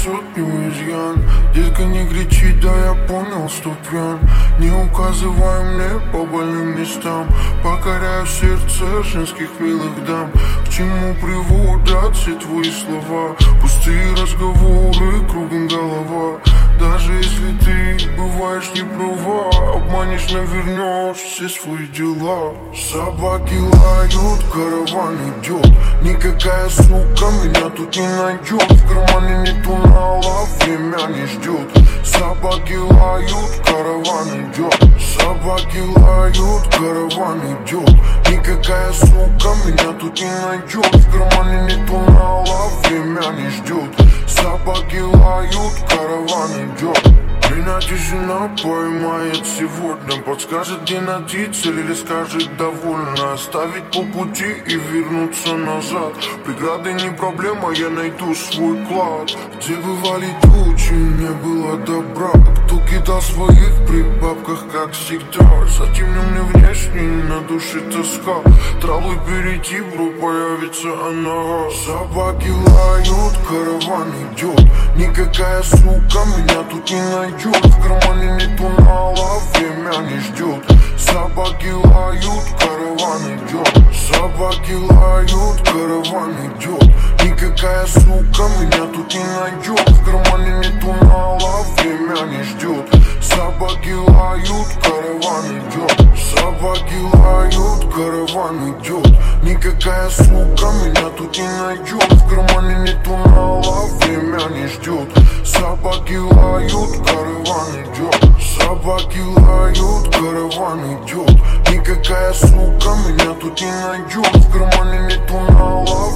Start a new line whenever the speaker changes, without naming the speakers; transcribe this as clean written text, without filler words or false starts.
сотню изъян. Детка, не кричи, да я понял, что пьян. Не указывай мне по больным местам. Покоряю сердце женских милых дам. К чему приводят все твои слова? Пустые разговоры, кругом голова. Даже если ты бываешь не права, обманешь, навернешь все свои дела. Собаки лают, караван идет. Никакая сука меня тут не найдет. В кармане нету нала, время не ждет. Собаки лают, караван идет. Собаки лают, караван идет. Никакая сука меня тут не найдет. В кармане нету нала, время не ждет. Собаки лают, караван идет. Меня тишина поймает сегодня. Подскажет, где найти цель, или скажет довольно. Оставить по пути и вернуться назад. Преграды не проблема, я найду свой клад. Где бывали тучи, не было добра. Кто кидал своих при бабках, как всегда. За темным внешне, на душе тоска. Травы перейти, бро, появится она. Собаки лают, караван идет. Никакая сука меня тут не найдет. В кармане нету нала, время не ждет. Собаки лают, караван идет. Собаки лают, караван идет. Никакая сука меня тут не найдет. В кармане нету нала, время не ждет. Собаки лают, караван идет. Собаки лают, караван идет. Никакая сука меня тут не найдет. В кармане нету нала, время не ждет. Собаки лают, караван идет. Собаки лают, караван идет. Никакая сука меня тут не найдет. В кармане нету нала,